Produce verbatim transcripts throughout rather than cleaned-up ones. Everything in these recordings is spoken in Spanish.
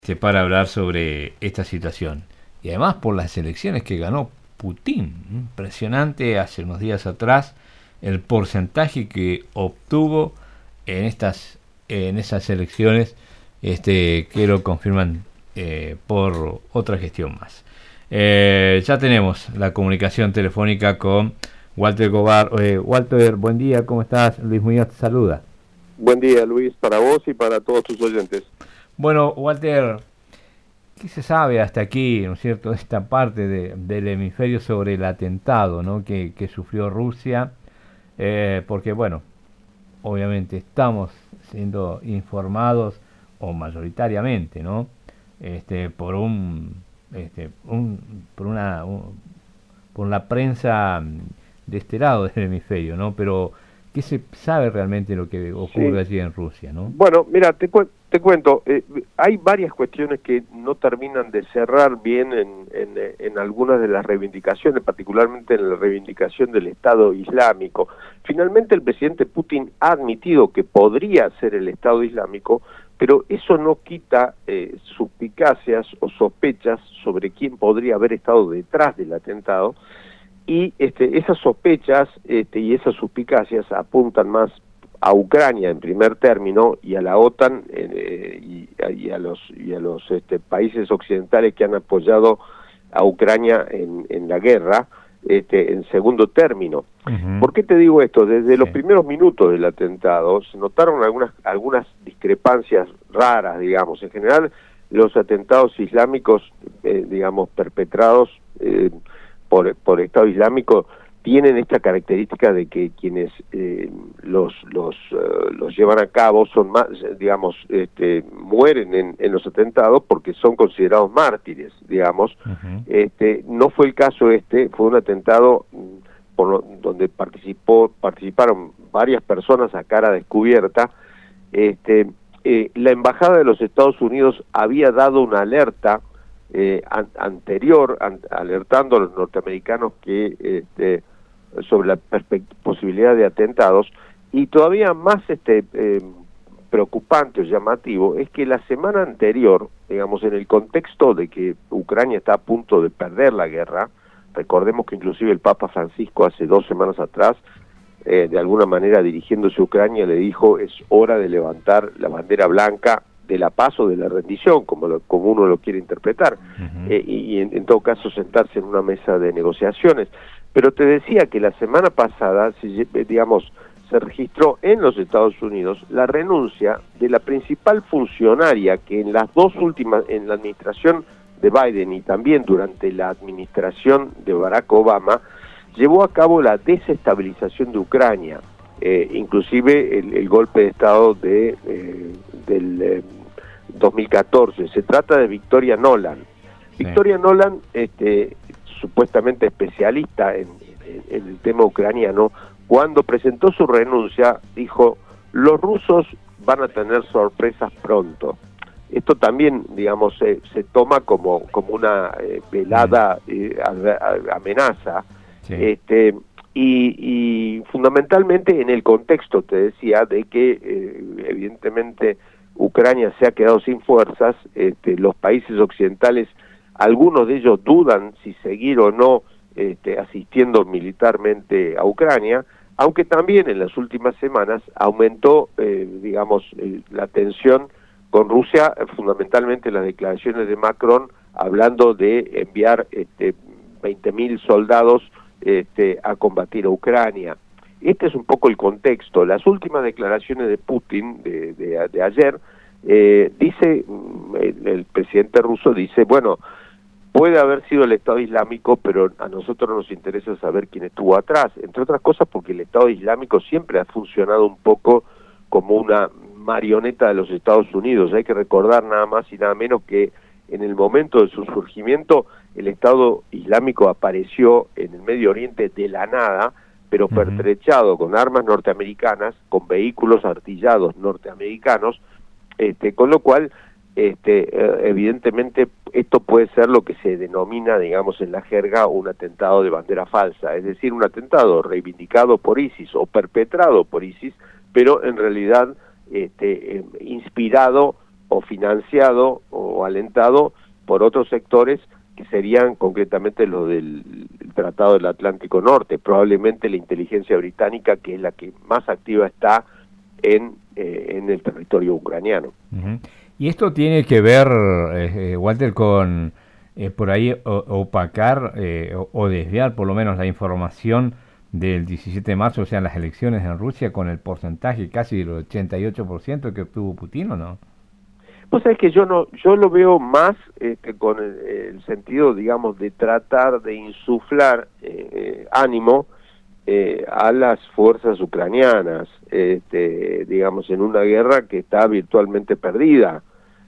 para hablar sobre esta situación. Y además por las elecciones que ganó Putin. Impresionante hace unos días atrás el porcentaje que obtuvo en estas en esas elecciones, este que lo confirman eh, por otra gestión más. Eh, ya tenemos la comunicación telefónica con Walter Gobar. Eh, Walter, buen día, ¿cómo estás? Luis Muñoz te saluda. Buen día, Luis, para vos y para todos tus oyentes. Bueno, Walter, ¿qué se sabe hasta aquí, no es cierto, de esta parte de, del hemisferio sobre el atentado, ¿no? que, que sufrió Rusia? Eh, porque, bueno, obviamente estamos siendo informados, o mayoritariamente, ¿no? Este, por un, este, un, por una, un, por la prensa de este lado del hemisferio, ¿no? Pero ¿qué se sabe realmente lo que ocurre sí. allí en Rusia, no? Bueno, mira, te, cu te cuento, eh, hay varias cuestiones que no terminan de cerrar bien en, en, en algunas de las reivindicaciones, particularmente en la reivindicación del Estado Islámico. Finalmente el presidente Putin ha admitido que podría ser el Estado Islámico, pero eso no quita eh, suspicacias o sospechas sobre quién podría haber estado detrás del atentado, y este, esas sospechas este, y esas suspicacias apuntan más a Ucrania en primer término y a la OTAN eh, y, y a los, y a los este, países occidentales que han apoyado a Ucrania en, en la guerra este, en segundo término. Uh-huh. ¿Por qué te digo esto? Desde sí. los primeros minutos del atentado se notaron algunas, algunas discrepancias raras, digamos. En general, los atentados islámicos, eh, digamos, perpetrados eh, por, por Estado Islámico, tienen esta característica de que quienes eh, los los uh, los llevan a cabo son más, digamos, este, mueren en, en los atentados porque son considerados mártires, digamos. Uh-huh. Este, no fue el caso este, fue un atentado por lo, donde participó participaron varias personas a cara descubierta. Este, eh, la embajada de los Estados Unidos había dado una alerta eh, an anterior, an alertando a los norteamericanos que este, sobre la posibilidad de atentados, y todavía más este eh, preocupante o llamativo es que la semana anterior, digamos, en el contexto de que Ucrania está a punto de perder la guerra, recordemos que inclusive el Papa Francisco hace dos semanas atrás, eh, de alguna manera dirigiéndose a Ucrania, le dijo es hora de levantar la bandera blanca de la paz o de la rendición, como, lo, como uno lo quiere interpretar, uh-huh. eh, y, y en, en todo caso sentarse en una mesa de negociaciones. Pero te decía que la semana pasada, digamos, se registró en los Estados Unidos la renuncia de la principal funcionaria que en las dos últimas, en la administración de Biden y también durante la administración de Barack Obama, llevó a cabo la desestabilización de Ucrania, eh, inclusive el, el golpe de Estado de, eh, del eh, dos mil catorce. Se trata de Victoria Nuland. Sí. Victoria Nuland, este, supuestamente especialista en, en, en el tema ucraniano, cuando presentó su renuncia, dijo, los rusos van a tener sorpresas pronto. Esto también, digamos, se, se toma como, como una eh, velada eh, amenaza, sí. este, y, y fundamentalmente en el contexto, te decía, de que eh, evidentemente Ucrania se ha quedado sin fuerzas, este, los países occidentales, algunos de ellos dudan si seguir o no este, asistiendo militarmente a Ucrania, aunque también en las últimas semanas aumentó, eh, digamos, eh, la tensión con Rusia, fundamentalmente las declaraciones de Macron hablando de enviar este, veinte mil soldados este, a combatir a Ucrania. Este es un poco el contexto. Las últimas declaraciones de Putin de, de, de ayer, eh, dice, el, el presidente ruso dice, bueno, puede haber sido el Estado Islámico, pero a nosotros nos interesa saber quién estuvo atrás, entre otras cosas porque el Estado Islámico siempre ha funcionado un poco como una marioneta de los Estados Unidos. Hay que recordar nada más y nada menos que en el momento de su surgimiento el Estado Islámico apareció en el Medio Oriente de la nada, pero uh-huh. pertrechado con armas norteamericanas, con vehículos artillados norteamericanos, este, con lo cual este, evidentemente esto puede ser lo que se denomina, digamos, en la jerga un atentado de bandera falsa, es decir, un atentado reivindicado por ISIS o perpetrado por ISIS, pero en realidad este, eh, inspirado o financiado o alentado por otros sectores que serían concretamente los del Tratado del Atlántico Norte, probablemente la inteligencia británica, que es la que más activa está en, eh, en el territorio ucraniano. Uh-huh. Y esto tiene que ver, eh, Walter, con eh, por ahí o, opacar eh, o, o desviar por lo menos la información del diecisiete de marzo, o sea, las elecciones en Rusia, con el porcentaje casi del ochenta y ocho por ciento que obtuvo Putin, ¿o no? Pues es que yo no, yo lo veo más este, con el, el sentido, digamos, de tratar de insuflar eh, ánimo eh, a las fuerzas ucranianas, este, digamos, en una guerra que está virtualmente perdida,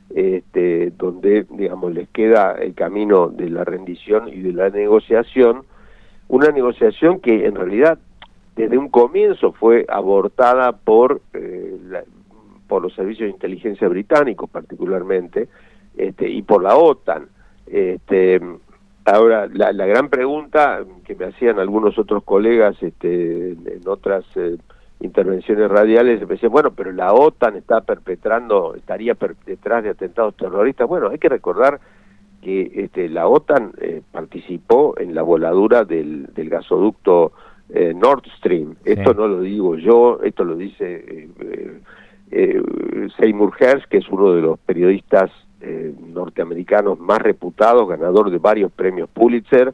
este, donde, digamos, les queda el camino de la rendición y de la negociación, una negociación que en realidad desde un comienzo fue abortada por eh, la, por los servicios de inteligencia británicos particularmente, este, y por la OTAN. Este, ahora, la, la gran pregunta que me hacían algunos otros colegas este, en otras eh, intervenciones radiales, me decían, bueno, pero la OTAN está perpetrando, estaría per detrás de atentados terroristas. Bueno, hay que recordar que este, la OTAN eh, participó en la voladura del, del gasoducto eh, Nord Stream. Sí. Esto no lo digo yo, esto lo dice eh, eh, Eh, Seymour Hersh, que es uno de los periodistas eh, norteamericanos más reputados, ganador de varios premios Pulitzer,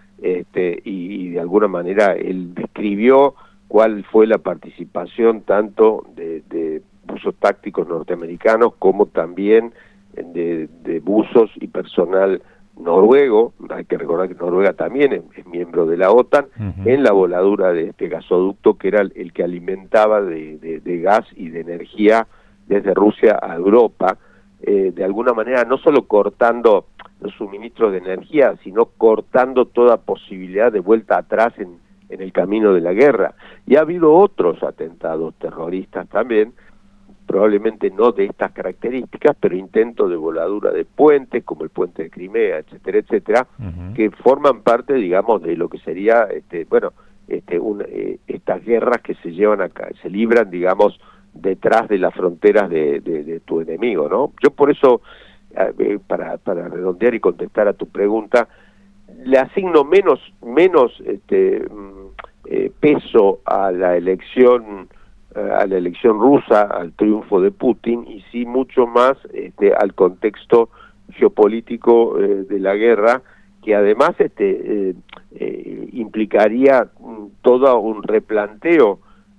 este, y, y de alguna manera él describió cuál fue la participación tanto de, de buzos tácticos norteamericanos como también de, de buzos y personal noruego. Hay que recordar que Noruega también es, es miembro de la OTAN, uh-huh, en la voladura de este gasoducto que era el, el que alimentaba de, de, de gas y de energía desde Rusia a Europa, eh, de alguna manera no solo cortando los suministros de energía, sino cortando toda posibilidad de vuelta atrás en, en el camino de la guerra. Y ha habido otros atentados terroristas también, probablemente no de estas características, pero intentos de voladura de puentes, como el puente de Crimea, etcétera, etcétera, uh-huh, que forman parte, digamos, de lo que sería, este, bueno, este, un, eh, estas guerras que se llevan acá, se libran, digamos, detrás de las fronteras de, de, de tu enemigo, ¿no? Yo por eso, eh, para, para redondear y contestar a tu pregunta, le asigno menos, menos este, eh, peso a la elección a la elección rusa, al triunfo de Putin, y sí mucho más este, al contexto geopolítico eh, de la guerra, que además este, eh, eh, implicaría todo un replanteo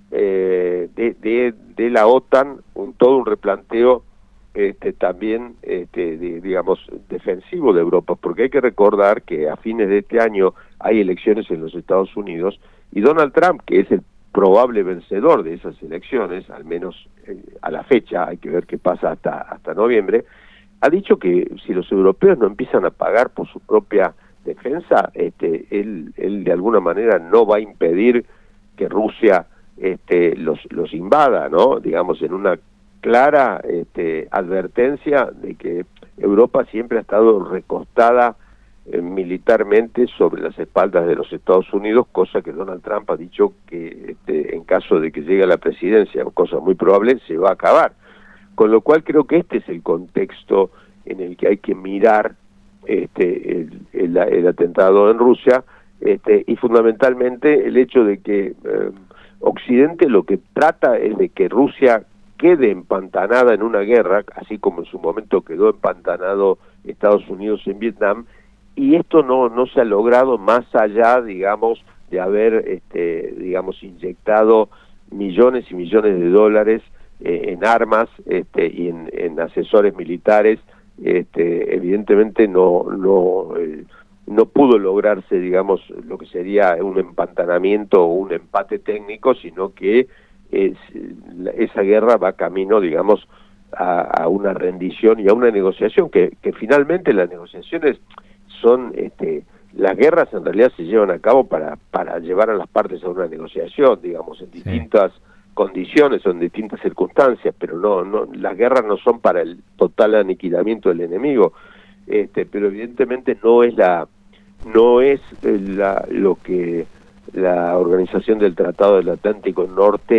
eh, de, de, de la OTAN, un, todo un replanteo este, también, este, de, digamos, defensivo de Europa, porque hay que recordar que a fines de este año hay elecciones en los Estados Unidos, y Donald Trump, que es el probable vencedor de esas elecciones, al menos eh, a la fecha, hay que ver qué pasa hasta hasta noviembre, ha dicho que si los europeos no empiezan a pagar por su propia defensa, este, él, él de alguna manera no va a impedir que Rusia este, los, los invada, ¿no? Digamos, en una clara este, advertencia de que Europa siempre ha estado recostada Eh, militarmente sobre las espaldas de los Estados Unidos, cosa que Donald Trump ha dicho que este, en caso de que llegue a la presidencia, cosa muy probable, se va a acabar. Con lo cual creo que este es el contexto en el que hay que mirar este, el, el, el atentado en Rusia, este, y fundamentalmente el hecho de que eh, Occidente lo que trata es de que Rusia quede empantanada en una guerra, así como en su momento quedó empantanado Estados Unidos en Vietnam, y esto no no se ha logrado más allá, digamos, de haber, este, digamos, inyectado millones y millones de dólares eh, en armas este, y en, en asesores militares. Este, evidentemente no no eh, no pudo lograrse, digamos, lo que sería un empantanamiento o un empate técnico, sino que es, esa guerra va camino, digamos, a, a una rendición y a una negociación que, que finalmente las negociaciones son, este, las guerras en realidad se llevan a cabo para para llevar a las partes a una negociación, digamos, en distintas sí. condiciones o en distintas circunstancias, pero no no las guerras no son para el total aniquilamiento del enemigo, este, pero evidentemente no es la no es la lo que la Organización del Tratado del Atlántico Norte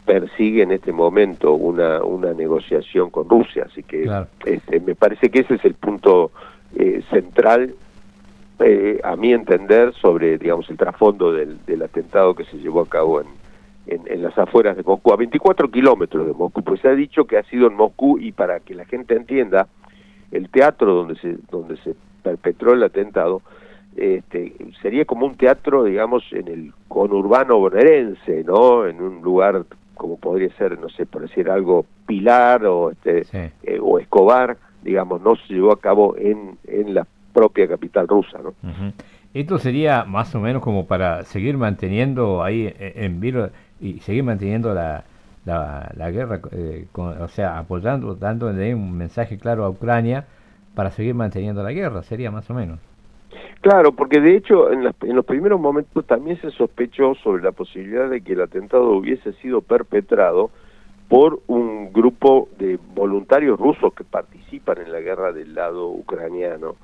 persigue en este momento una, una negociación con Rusia, así que claro. este, me parece que ese es el punto eh, central, eh, a mi entender, sobre, digamos, el trasfondo del, del atentado que se llevó a cabo en, en, en las afueras de Moscú, a veinticuatro kilómetros de Moscú, pues se ha dicho que ha sido en Moscú, y para que la gente entienda, el teatro donde se, donde se perpetró el atentado, este, sería como un teatro, digamos, en el conurbano bonaerense, ¿no? En un lugar como podría ser, no sé, por decir algo, Pilar o este sí. eh, o Escobar, digamos, no se llevó a cabo en, en la propia capital rusa, ¿no? Uh-huh. Esto sería más o menos como para seguir manteniendo ahí en vilo y seguir manteniendo la, la, la guerra, eh, con, o sea, apoyando, dando un mensaje claro a Ucrania para seguir manteniendo la guerra, sería más o menos. Claro, porque de hecho en, las, en los primeros momentos también se sospechó sobre la posibilidad de que el atentado hubiese sido perpetrado por un grupo de voluntarios rusos que participan en la guerra del lado ucraniano.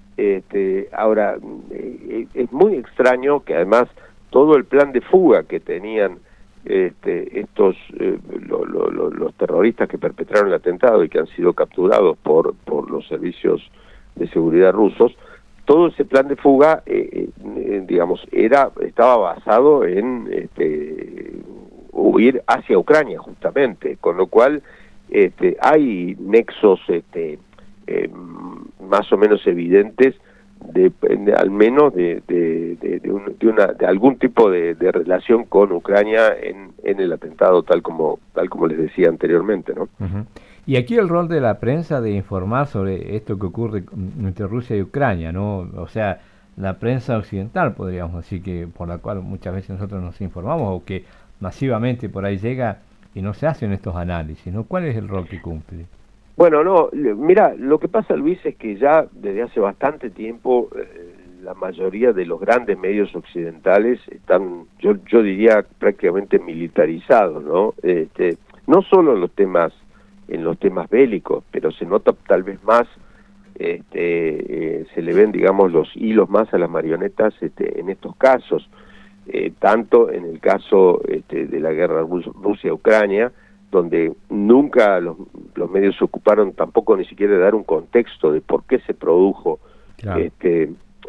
Este, ahora, eh, es muy extraño que además todo el plan de fuga que tenían este, estos eh, lo, lo, lo, los terroristas que perpetraron el atentado y que han sido capturados por, por los servicios de seguridad rusos, todo ese plan de fuga, eh, eh, digamos, era estaba basado en este, huir hacia Ucrania, justamente, con lo cual este, hay nexos este, eh, más o menos evidentes, de, de al menos de, de, de, de, un, de, una, de algún tipo de, de relación con Ucrania en, en el atentado, tal como tal como les decía anteriormente, ¿no? Uh-huh. Y aquí el rol de la prensa de informar sobre esto que ocurre entre Rusia y Ucrania, ¿no? O sea, la prensa occidental, podríamos decir, que por la cual muchas veces nosotros nos informamos o que masivamente por ahí llega y no se hacen estos análisis, ¿no? ¿Cuál es el rol que cumple? Bueno, no, mira, lo que pasa, Luis, es que ya desde hace bastante tiempo eh, la mayoría de los grandes medios occidentales están, yo, yo diría, prácticamente militarizados, ¿no? Este, no solo en los temas en los temas bélicos, pero se nota tal vez más, este, eh, se le ven, digamos, los hilos más a las marionetas este, en estos casos, eh, tanto en el caso este, de la guerra Rus- Rusia-Ucrania, donde nunca los, los medios se ocuparon tampoco ni siquiera de dar un contexto de por qué se produjo, claro. este,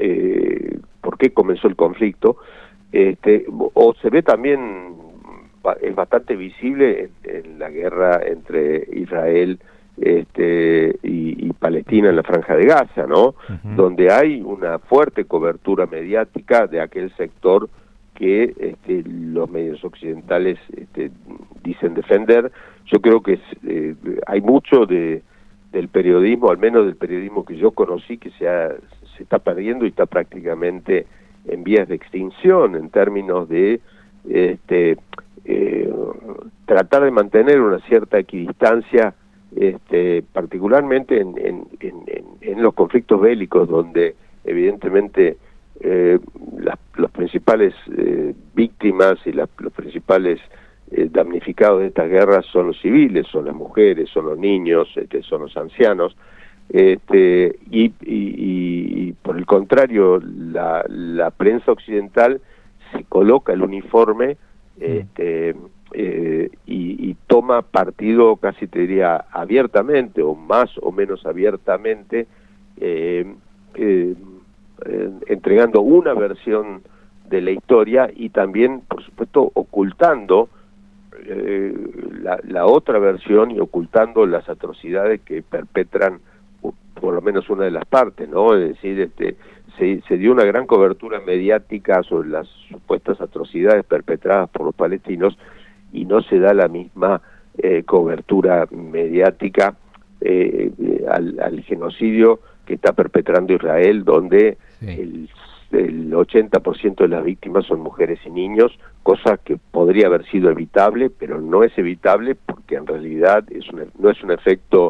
eh, por qué comenzó el conflicto, este, o se ve también, es bastante visible en, en la guerra entre Israel este, y, y Palestina en la Franja de Gaza, ¿no? Uh-huh. Donde hay una fuerte cobertura mediática de aquel sector que este, los medios occidentales este, dicen defender. Yo creo que es, eh, hay mucho de del periodismo, al menos del periodismo que yo conocí, que se, ha, se está perdiendo y está prácticamente en vías de extinción en términos de este Eh, tratar de mantener una cierta equidistancia, este, particularmente en, en, en, en los conflictos bélicos, donde evidentemente eh, las, los principales eh, víctimas y las, los principales eh, damnificados de estas guerras son los civiles, son las mujeres, son los niños, este, son los ancianos, este, y, y, y, y por el contrario, la, la prensa occidental se coloca el uniforme Este, eh, y, y toma partido, casi te diría abiertamente o más o menos abiertamente, eh, eh, eh, entregando una versión de la historia y también, por supuesto, ocultando eh, la, la otra versión y ocultando las atrocidades que perpetran por lo menos una de las partes, ¿no? Es decir, este Se, se dio una gran cobertura mediática sobre las supuestas atrocidades perpetradas por los palestinos y no se da la misma eh, cobertura mediática eh, al, al genocidio que está perpetrando Israel, donde sí. el, el ochenta por ciento de las víctimas son mujeres y niños, cosa que podría haber sido evitable, pero no es evitable porque en realidad es un, no es un efecto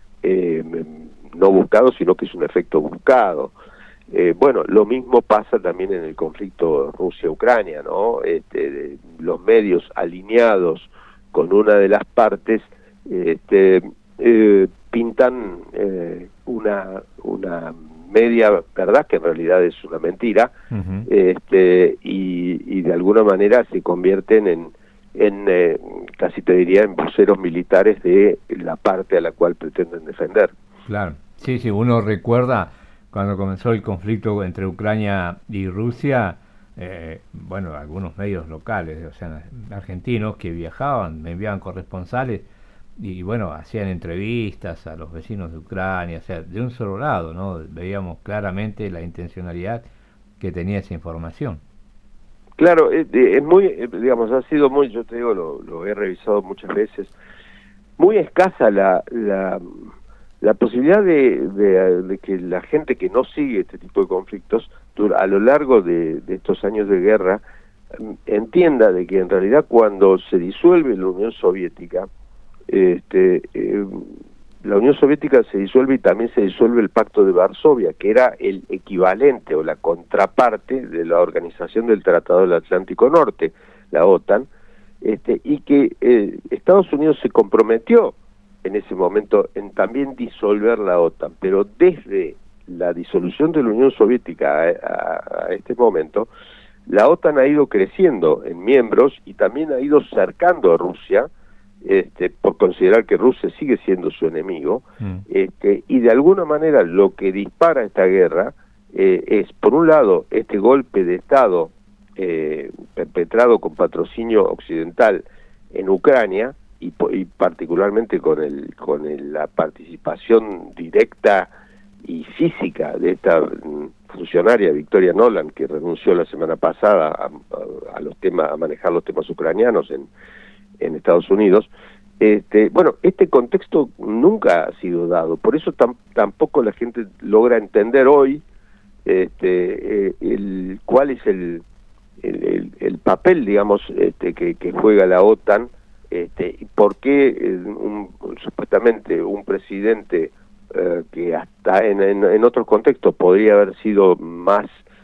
eh, no buscado, sino que es un efecto buscado. Eh, bueno, lo mismo pasa también en el conflicto Rusia-Ucrania, ¿no? Este, de, los medios alineados con una de las partes este, eh, pintan eh, una, una media verdad que en realidad es una mentira, uh-huh. este, y, y de alguna manera se convierten en, en eh, casi te diría en voceros militares de la parte a la cual pretenden defender. Claro, sí, sí, uno recuerda cuando comenzó el conflicto entre Ucrania y Rusia, eh, bueno, algunos medios locales, o sea, argentinos que viajaban, me enviaban corresponsales y, bueno, hacían entrevistas a los vecinos de Ucrania, o sea, de un solo lado, ¿no? Veíamos claramente la intencionalidad que tenía esa información. Claro, es, es muy, digamos, ha sido muy, yo te digo, lo, lo he revisado muchas veces, muy escasa la... la La posibilidad de, de, de que la gente que no sigue este tipo de conflictos a lo largo de, de estos años de guerra entienda de que en realidad cuando se disuelve la Unión Soviética, este, eh, la Unión Soviética se disuelve y también se disuelve el Pacto de Varsovia, que era el equivalente o la contraparte de la Organización del Tratado del Atlántico Norte, la OTAN, este, y que eh, Estados Unidos se comprometió en ese momento en también disolver la OTAN, pero desde la disolución de la Unión Soviética a, a, a este momento, la OTAN ha ido creciendo en miembros y también ha ido cercando a Rusia, este, por considerar que Rusia sigue siendo su enemigo, mm. este, y de alguna manera lo que dispara esta guerra eh, es, por un lado, este golpe de Estado eh, perpetrado con patrocinio occidental en Ucrania, Y, y particularmente con el con el, la participación directa y física de esta funcionaria Victoria Nuland, que renunció la semana pasada a, a, a los temas a manejar los temas ucranianos en, en Estados Unidos. Este, bueno, este contexto nunca ha sido dado, por eso tam, tampoco la gente logra entender hoy este, eh, el cuál es el el, el, el papel, digamos, este, que, que juega la OTAN. Este, ¿Por qué eh, un, supuestamente un presidente eh, que hasta en, en, en otros contextos podría haber sido más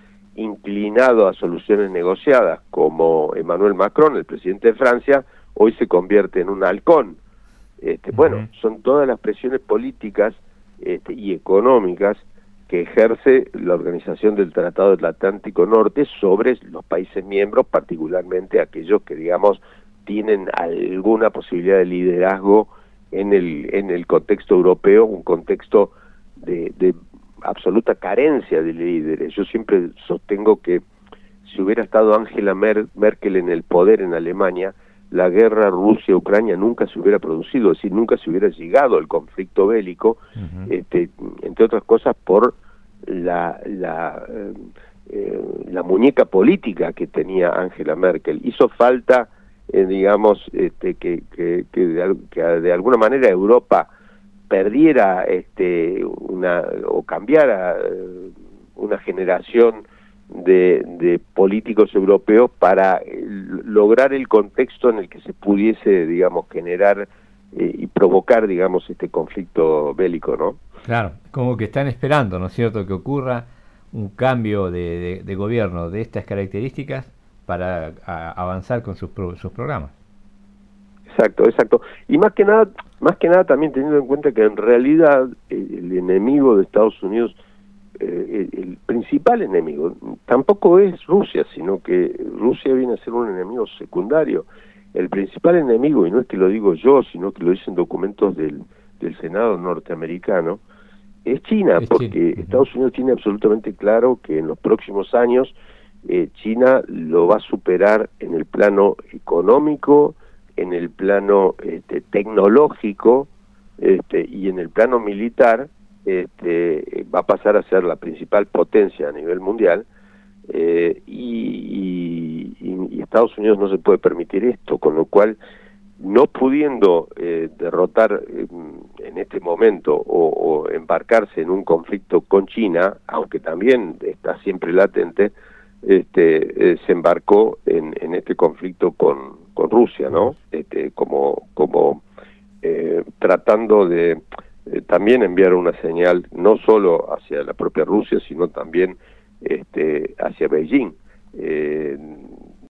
inclinado a soluciones negociadas, como Emmanuel Macron, el presidente de Francia, hoy se convierte en un halcón? Este, uh-huh. Bueno, son todas las presiones políticas este, y económicas que ejerce la Organización del Tratado del Atlántico Norte sobre los países miembros, particularmente aquellos que, digamos, tienen alguna posibilidad de liderazgo en el en el contexto europeo, un contexto de, de absoluta carencia de líderes. Yo siempre sostengo que si hubiera estado Angela Mer Merkel en el poder en Alemania, la guerra Rusia-Ucrania nunca se hubiera producido, es decir, nunca se hubiera llegado al conflicto bélico, uh-huh. este, entre otras cosas por la la, eh, eh, la muñeca política que tenía Angela Merkel. Hizo falta Eh, digamos, este, que, que, que, de, que de alguna manera Europa perdiera este, una o cambiara eh, una generación de, de políticos europeos para eh, lograr el contexto en el que se pudiese, digamos, generar eh, y provocar, digamos, este conflicto bélico, ¿no? Claro, como que están esperando, ¿no es cierto?, que ocurra un cambio de, de, de gobierno de estas características para a, avanzar con sus, pro, sus programas. Exacto, exacto. Y más que nada, más que nada también teniendo en cuenta que en realidad el, el enemigo de Estados Unidos, eh, el, el principal enemigo, tampoco es Rusia, sino que Rusia viene a ser un enemigo secundario. El principal enemigo, y no es que lo digo yo, sino que lo dicen documentos del, del Senado norteamericano, es China, es porque China. Estados Unidos tiene absolutamente claro que en los próximos años Eh, China lo va a superar en el plano económico, en el plano este, tecnológico este, y en el plano militar. Este, va a pasar a ser la principal potencia a nivel mundial eh, y, y, y Estados Unidos no se puede permitir esto, con lo cual, no pudiendo eh, derrotar eh, en este momento o, o embarcarse en un conflicto con China, aunque también está siempre latente, Este, eh, se embarcó en, en este conflicto con, con Rusia, ¿no? Este, como como eh, tratando de eh, también enviar una señal no solo hacia la propia Rusia, sino también este, hacia Beijing. Eh,